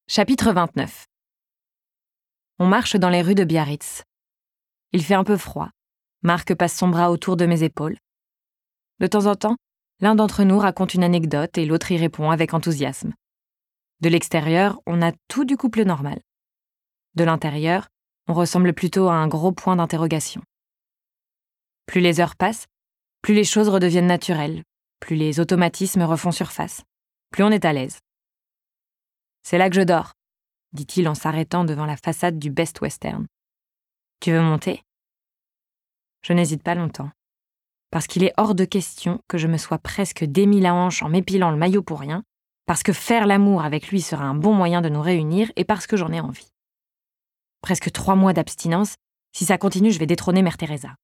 Chapitre 29. On marche dans les rues de Biarritz. Il fait un peu froid. Marc passe son bras autour de mes épaules. De temps en temps, l'un d'entre nous raconte une anecdote et l'autre y répond avec enthousiasme. De l'extérieur, on a tout du couple normal. De l'intérieur, on ressemble plutôt à un gros point d'interrogation. Plus les heures passent, plus les choses redeviennent naturelles, plus les automatismes refont surface, plus on est à l'aise. C'est là que je dors, dit-il en s'arrêtant devant la façade du Best Western. Tu veux monter ? Je n'hésite pas longtemps, parce qu'il est hors de question que je me sois presque démis la hanche en m'épilant le maillot pour rien, parce que faire l'amour avec lui sera un bon moyen de nous réunir et parce que j'en ai envie. Presque 3 mois d'abstinence, si ça continue, je vais détrôner Mère Teresa.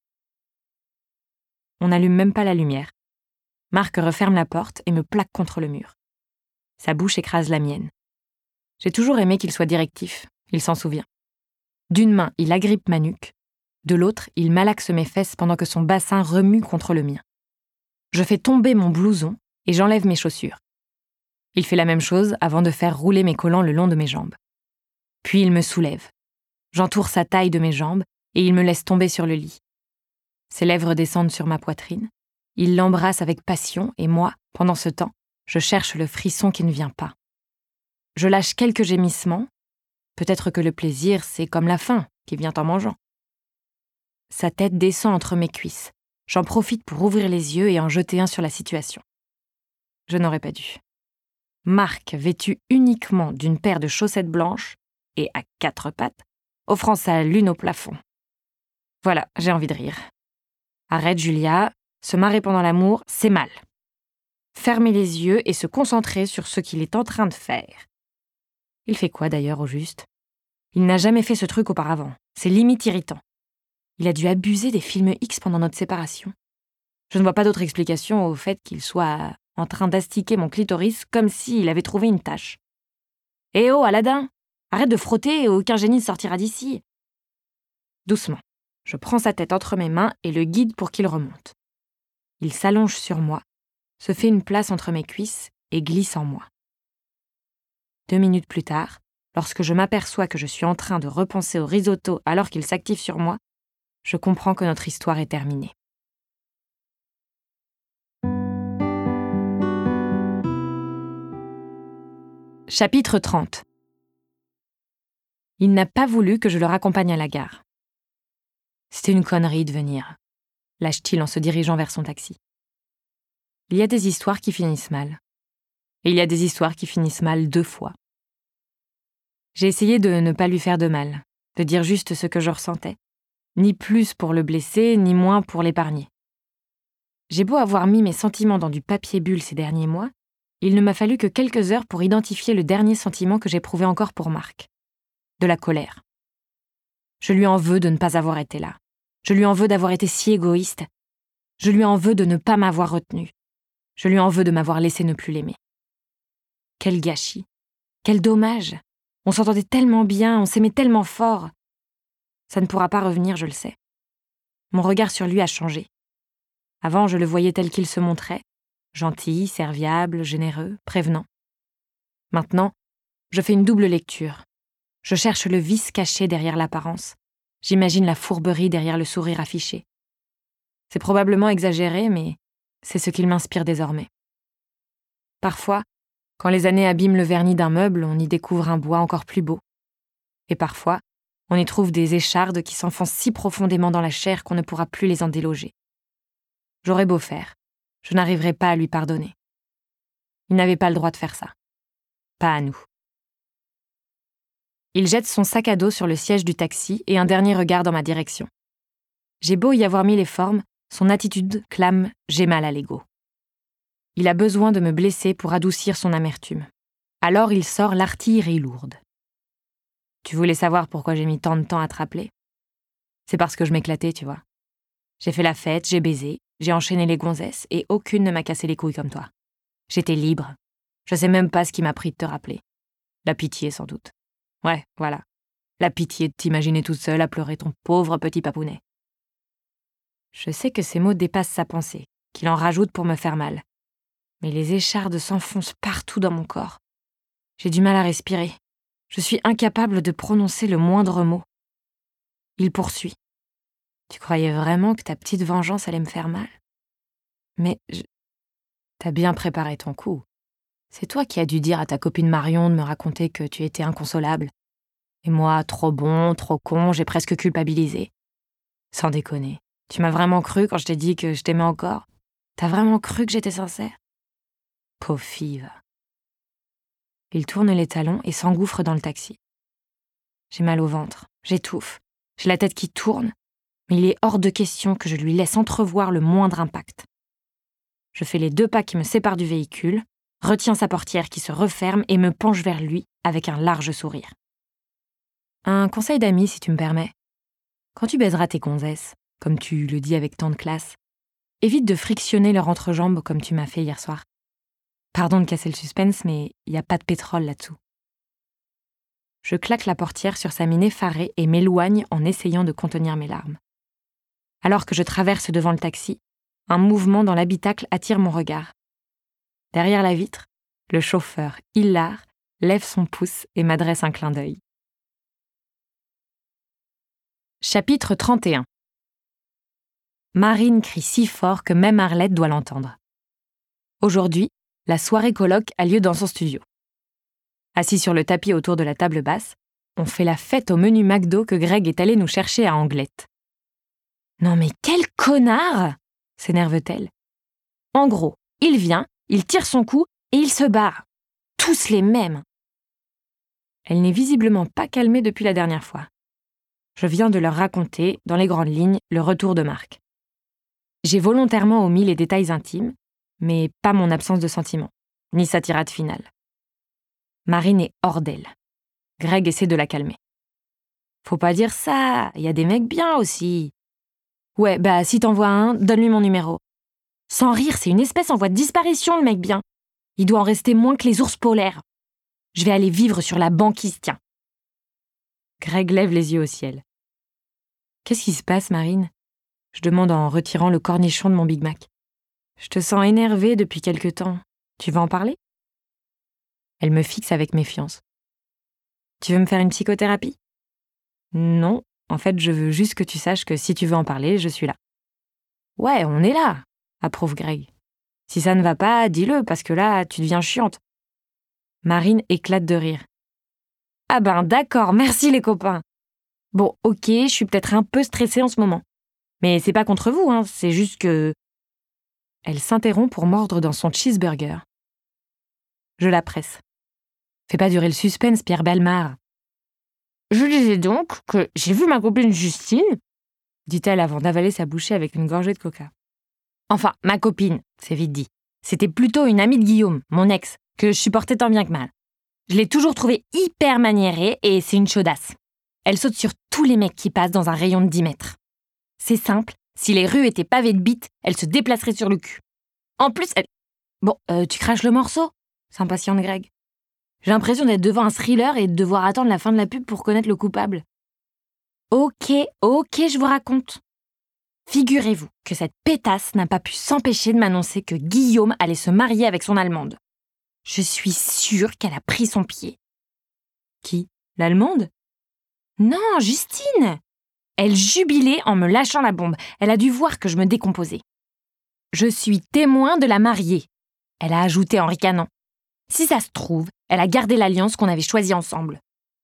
On n'allume même pas la lumière. Marc referme la porte et me plaque contre le mur. Sa bouche écrase la mienne. J'ai toujours aimé qu'il soit directif, il s'en souvient. D'une main, il agrippe ma nuque, de l'autre, il malaxe mes fesses pendant que son bassin remue contre le mien. Je fais tomber mon blouson et j'enlève mes chaussures. Il fait la même chose avant de faire rouler mes collants le long de mes jambes. Puis il me soulève. J'entoure sa taille de mes jambes et il me laisse tomber sur le lit. Ses lèvres descendent sur ma poitrine. Il l'embrasse avec passion et moi, pendant ce temps, je cherche le frisson qui ne vient pas. Je lâche quelques gémissements. Peut-être que le plaisir, c'est comme la faim qui vient en mangeant. Sa tête descend entre mes cuisses. J'en profite pour ouvrir les yeux et en jeter un sur la situation. Je n'aurais pas dû. Marc, vêtu uniquement d'une paire de chaussettes blanches et à 4 pattes, offrant sa lune au plafond. Voilà, j'ai envie de rire. Arrête, Julia, se marrer pendant l'amour, c'est mal. Fermer les yeux et se concentrer sur ce qu'il est en train de faire. Il fait quoi d'ailleurs au juste ? Il n'a jamais fait ce truc auparavant. C'est limite irritant. Il a dû abuser des films X pendant notre séparation. Je ne vois pas d'autre explication au fait qu'il soit en train d'astiquer mon clitoris comme s'il avait trouvé une tache. Eh oh, Aladdin ! Arrête de frotter et aucun génie ne sortira d'ici. Doucement, je prends sa tête entre mes mains et le guide pour qu'il remonte. Il s'allonge sur moi, se fait une place entre mes cuisses et glisse en moi. 2 minutes plus tard, lorsque je m'aperçois que je suis en train de repenser au risotto alors qu'il s'active sur moi, je comprends que notre histoire est terminée. Chapitre 30. Il n'a pas voulu que je le raccompagne à la gare. C'était une connerie de venir, lâche-t-il en se dirigeant vers son taxi. Il y a des histoires qui finissent mal. Et il y a des histoires qui finissent mal 2 fois. J'ai essayé de ne pas lui faire de mal, de dire juste ce que je ressentais. Ni plus pour le blesser, ni moins pour l'épargner. J'ai beau avoir mis mes sentiments dans du papier bulle ces derniers mois, il ne m'a fallu que quelques heures pour identifier le dernier sentiment que j'éprouvais encore pour Marc. De la colère. Je lui en veux de ne pas avoir été là. Je lui en veux d'avoir été si égoïste. Je lui en veux de ne pas m'avoir retenu. Je lui en veux de m'avoir laissé ne plus l'aimer. Quel gâchis. Quel dommage. On s'entendait tellement bien, on s'aimait tellement fort. Ça ne pourra pas revenir, je le sais. Mon regard sur lui a changé. Avant, je le voyais tel qu'il se montrait, gentil, serviable, généreux, prévenant. Maintenant, je fais une double lecture. Je cherche le vice caché derrière l'apparence. J'imagine la fourberie derrière le sourire affiché. C'est probablement exagéré, mais c'est ce qu'il m'inspire désormais. Parfois, quand les années abîment le vernis d'un meuble, on y découvre un bois encore plus beau. Et parfois, on y trouve des échardes qui s'enfoncent si profondément dans la chair qu'on ne pourra plus les en déloger. J'aurais beau faire, je n'arriverai pas à lui pardonner. Il n'avait pas le droit de faire ça. Pas à nous. Il jette son sac à dos sur le siège du taxi et un dernier regard dans ma direction. J'ai beau y avoir mis les formes, son attitude clame « j'ai mal à l'ego ». Il a besoin de me blesser pour adoucir son amertume. Alors il sort l'artillerie lourde. Tu voulais savoir pourquoi j'ai mis tant de temps à te rappeler ? C'est parce que je m'éclatais, tu vois. J'ai fait la fête, j'ai baisé, j'ai enchaîné les gonzesses et aucune ne m'a cassé les couilles comme toi. J'étais libre. Je sais même pas ce qui m'a pris de te rappeler. La pitié, sans doute. Ouais, voilà. La pitié de t'imaginer toute seule à pleurer ton pauvre petit papounet. Je sais que ces mots dépassent sa pensée, qu'il en rajoute pour me faire mal. Mais les échardes s'enfoncent partout dans mon corps. J'ai du mal à respirer. Je suis incapable de prononcer le moindre mot. Il poursuit. Tu croyais vraiment que ta petite vengeance allait me faire mal? Mais t'as bien préparé ton coup. C'est toi qui as dû dire à ta copine Marion de me raconter que tu étais inconsolable. Et moi, trop bon, trop con, j'ai presque culpabilisé. Sans déconner. Tu m'as vraiment cru quand je t'ai dit que je t'aimais encore? T'as vraiment cru que j'étais sincère? Pauvre fille, va. Il tourne les talons et s'engouffre dans le taxi. J'ai mal au ventre, j'étouffe, j'ai la tête qui tourne, mais il est hors de question que je lui laisse entrevoir le moindre impact. Je fais les 2 pas qui me séparent du véhicule, retiens sa portière qui se referme et me penche vers lui avec un large sourire. Un conseil d'ami, si tu me permets. Quand tu baiseras tes gonzesses, comme tu le dis avec tant de classe, évite de frictionner leur entrejambe comme tu m'as fait hier soir. Pardon de casser le suspense, mais il n'y a pas de pétrole là-dessous. Je claque la portière sur sa mine effarée et m'éloigne en essayant de contenir mes larmes. Alors que je traverse devant le taxi, un mouvement dans l'habitacle attire mon regard. Derrière la vitre, le chauffeur, hilar, lève son pouce et m'adresse un clin d'œil. Chapitre 31. Marine crie si fort que même Arlette doit l'entendre. Aujourd'hui, la soirée colloque a lieu dans son studio. Assis sur le tapis autour de la table basse, on fait la fête au menu McDo que Greg est allé nous chercher à Anglette. « Non mais quel connard !» s'énerve-t-elle. En gros, il vient, il tire son coup et il se barre. Tous les mêmes. Elle n'est visiblement pas calmée depuis la dernière fois. Je viens de leur raconter, dans les grandes lignes, le retour de Marc. J'ai volontairement omis les détails intimes, mais pas mon absence de sentiment, ni sa tirade finale. Marine est hors d'elle. Greg essaie de la calmer. Faut pas dire ça, il y a des mecs bien aussi. Ouais, bah si t'en vois un, donne-lui mon numéro. Sans rire, c'est une espèce en voie de disparition, le mec bien. Il doit en rester moins que les ours polaires. Je vais aller vivre sur la banquise, tiens. Greg lève les yeux au ciel. Qu'est-ce qui se passe, Marine? Je demande en retirant le cornichon de mon Big Mac. Je te sens énervée depuis quelque temps. Tu veux en parler? Elle me fixe avec méfiance. Tu veux me faire une psychothérapie? Non, en fait, je veux juste que tu saches que si tu veux en parler, je suis là. Ouais, on est là, approuve Greg. Si ça ne va pas, dis-le, parce que là, tu deviens chiante. Marine éclate de rire. Ah ben d'accord, merci les copains. Bon, ok, je suis peut-être un peu stressée en ce moment. Mais c'est pas contre vous, hein, c'est juste que... Elle s'interrompt pour mordre dans son cheeseburger. Je la presse. Fais pas durer le suspense, Pierre Bellemare. Je disais donc que j'ai vu ma copine Justine, dit-elle avant d'avaler sa bouchée avec une gorgée de coca. Enfin, ma copine, c'est vite dit. C'était plutôt une amie de Guillaume, mon ex, que je supportais tant bien que mal. Je l'ai toujours trouvée hyper maniérée et c'est une chaudasse. Elle saute sur tous les mecs qui passent dans un rayon de 10 mètres. C'est simple, si les rues étaient pavées de bites, elle se déplacerait sur le cul. En plus, elle... Bon, tu craches le morceau? S'impatiente Greg. J'ai l'impression d'être devant un thriller et de devoir attendre la fin de la pub pour connaître le coupable. Ok, je vous raconte. Figurez-vous que cette pétasse n'a pas pu s'empêcher de m'annoncer que Guillaume allait se marier avec son Allemande. Je suis sûre qu'elle a pris son pied. Qui? L'Allemande? Non, Justine! Elle jubilait en me lâchant la bombe. Elle a dû voir que je me décomposais. Je suis témoin de la mariée, elle a ajouté en ricanant. Si ça se trouve, elle a gardé l'alliance qu'on avait choisie ensemble.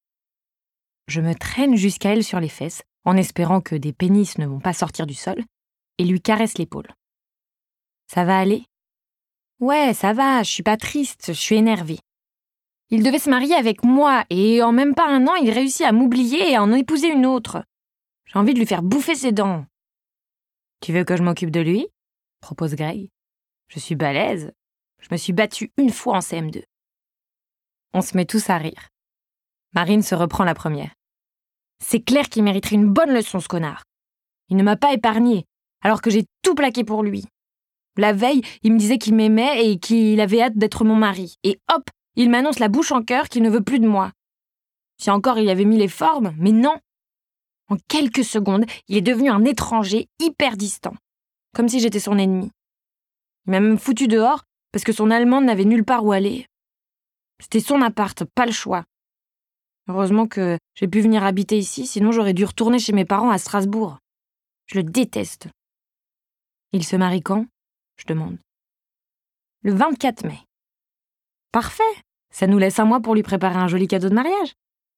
Je me traîne jusqu'à elle sur les fesses, en espérant que des pénis ne vont pas sortir du sol, et lui caresse l'épaule. Ça va aller? Ouais, ça va, je suis pas triste, je suis énervée. Il devait se marier avec moi, et en même pas un an, il réussit à m'oublier et à en épouser une autre. J'ai envie de lui faire bouffer ses dents. Tu veux que je m'occupe de lui? Propose Greg. Je suis balèze. Je me suis battue une fois en CM2. On se met tous à rire. Marine se reprend la première. C'est clair qu'il mériterait une bonne leçon, ce connard. Il ne m'a pas épargnée, alors que j'ai tout plaqué pour lui. La veille, il me disait qu'il m'aimait et qu'il avait hâte d'être mon mari. Et hop, il m'annonce la bouche en cœur qu'il ne veut plus de moi. Si encore il y avait mis les formes, mais non. En quelques secondes, il est devenu un étranger hyper distant. Comme si j'étais son ennemi. Il m'a même foutu dehors parce que son Allemande n'avait nulle part où aller. C'était son appart, pas le choix. Heureusement que j'ai pu venir habiter ici, sinon j'aurais dû retourner chez mes parents à Strasbourg. Je le déteste. Il se marie quand ? Je demande. Le 24 mai. Parfait, ça nous laisse un mois pour lui préparer un joli cadeau de mariage.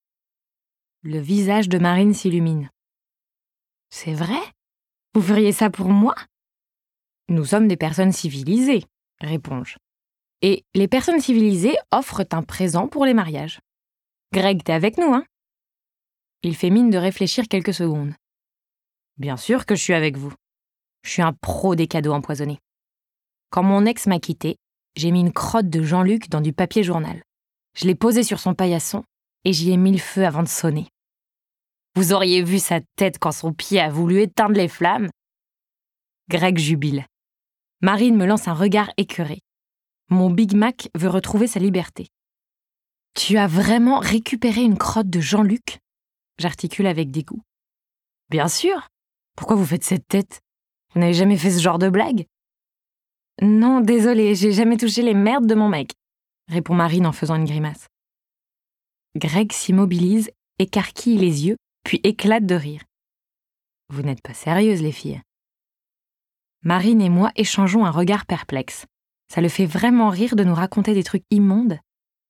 Le visage de Marine s'illumine. C'est vrai ? Vous feriez ça pour moi ? Nous sommes des personnes civilisées, réponds-je. Et les personnes civilisées offrent un présent pour les mariages. Greg, t'es avec nous, hein ? Il fait mine de réfléchir quelques secondes. Bien sûr que je suis avec vous. Je suis un pro des cadeaux empoisonnés. Quand mon ex m'a quitté, j'ai mis une crotte de Jean-Luc dans du papier journal. Je l'ai posée sur son paillasson et j'y ai mis le feu avant de sonner. Vous auriez vu sa tête quand son pied a voulu éteindre les flammes. Greg jubile. Marine me lance un regard écœuré. Mon Big Mac veut retrouver sa liberté. Tu as vraiment récupéré une crotte de Jean-Luc ? J'articule avec dégoût. Bien sûr. Pourquoi vous faites cette tête ? Vous n'avez jamais fait ce genre de blague ? Non, désolé, j'ai jamais touché les merdes de mon mec, répond Marine en faisant une grimace. Greg s'immobilise, écarquille les yeux, puis éclate de rire. Vous n'êtes pas sérieuses, les filles. Marine et moi échangeons un regard perplexe. Ça le fait vraiment rire de nous raconter des trucs immondes.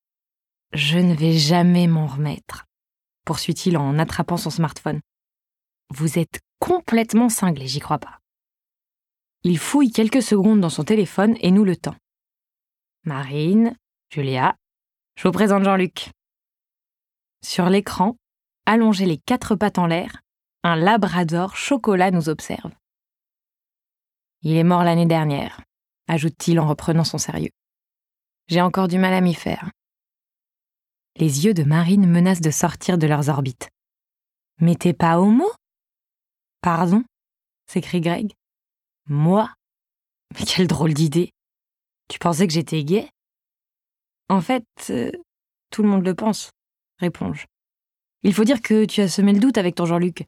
Je ne vais jamais m'en remettre, poursuit-il en attrapant son smartphone. Vous êtes complètement cinglés, j'y crois pas. Il fouille quelques secondes dans son téléphone et nous le tend. Marine, Julia, je vous présente Jean-Luc. Sur l'écran, allongé les 4 pattes en l'air, un labrador chocolat nous observe. Il est mort l'année dernière, ajoute-t-il en reprenant son sérieux. J'ai encore du mal à m'y faire. Les yeux de Marine menacent de sortir de leurs orbites. Mais t'es pas homo ? Pardon ? S'écrie Greg. Moi ? Mais quelle drôle d'idée. Tu pensais que j'étais gay ? En fait, tout le monde le pense, réponds-je. Il faut dire que tu as semé le doute avec ton Jean-Luc.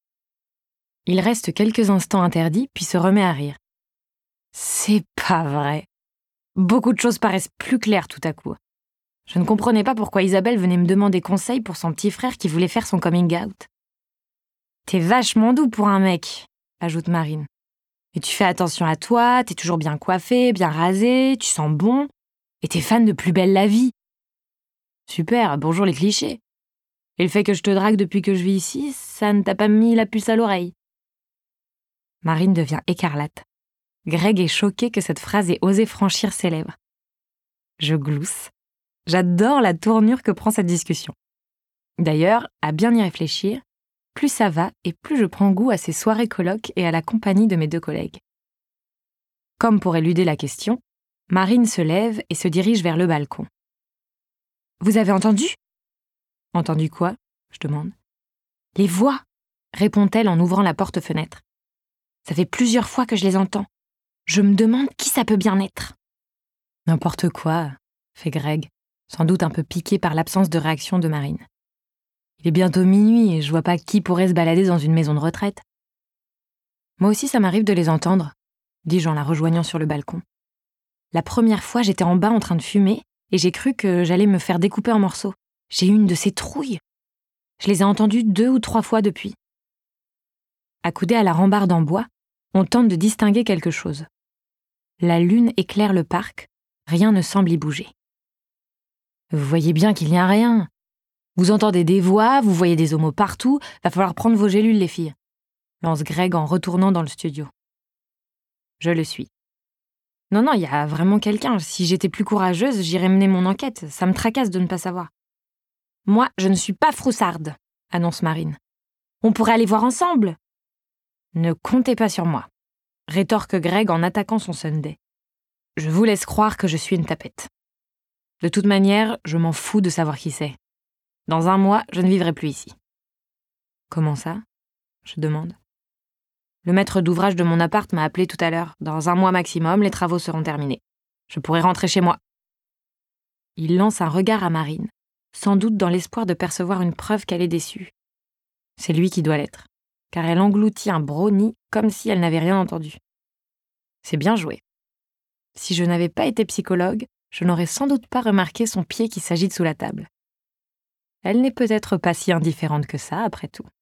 Il reste quelques instants interdits, puis se remet à rire. C'est pas vrai. Beaucoup de choses paraissent plus claires tout à coup. Je ne comprenais pas pourquoi Isabelle venait me demander conseil pour son petit frère qui voulait faire son coming out. T'es vachement doux pour un mec, ajoute Marine. Et tu fais attention à toi, t'es toujours bien coiffé, bien rasé, tu sens bon, et t'es fan de Plus belle la vie. Super, bonjour les clichés. Et le fait que je te drague depuis que je vis ici, ça ne t'a pas mis la puce à l'oreille. Marine devient écarlate. Greg est choqué que cette phrase ait osé franchir ses lèvres. Je glousse. J'adore la tournure que prend cette discussion. D'ailleurs, à bien y réfléchir, plus ça va et plus je prends goût à ces soirées colloques et à la compagnie de mes 2 collègues. Comme pour éluder la question, Marine se lève et se dirige vers le balcon. « Vous avez entendu ?»« Entendu quoi ?» je demande. « Les voix !» répond-elle en ouvrant la porte-fenêtre. « Ça fait plusieurs fois que je les entends. Je me demande qui ça peut bien être. »« N'importe quoi !» fait Greg, sans doute un peu piqué par l'absence de réaction de Marine. Il est bientôt minuit et je vois pas qui pourrait se balader dans une maison de retraite. Moi aussi, ça m'arrive de les entendre, dis-je en la rejoignant sur le balcon. La première fois, j'étais en bas en train de fumer et j'ai cru que j'allais me faire découper en morceaux. J'ai eu une de ces trouilles. Je les ai entendues 2 ou 3 fois depuis. Accoudés à la rambarde en bois, on tente de distinguer quelque chose. La lune éclaire le parc, rien ne semble y bouger. Vous voyez bien qu'il n'y a rien. Vous entendez des voix, vous voyez des homos partout, va falloir prendre vos gélules, les filles, lance Greg en retournant dans le studio. Je le suis. Non, il y a vraiment quelqu'un. Si j'étais plus courageuse, j'irais mener mon enquête. Ça me tracasse de ne pas savoir. Moi, je ne suis pas froussarde, annonce Marine. On pourrait aller voir ensemble. Ne comptez pas sur moi, rétorque Greg en attaquant son sundae. Je vous laisse croire que je suis une tapette. De toute manière, je m'en fous de savoir qui c'est. Dans 1 mois, je ne vivrai plus ici. Comment ça ? Je demande. Le maître d'ouvrage de mon appart m'a appelé tout à l'heure. Dans 1 mois maximum, les travaux seront terminés. Je pourrai rentrer chez moi. Il lance un regard à Marine, sans doute dans l'espoir de percevoir une preuve qu'elle est déçue. C'est lui qui doit l'être, car elle engloutit un brownie comme si elle n'avait rien entendu. C'est bien joué. Si je n'avais pas été psychologue, je n'aurais sans doute pas remarqué son pied qui s'agite sous la table. Elle n'est peut-être pas si indifférente que ça, après tout.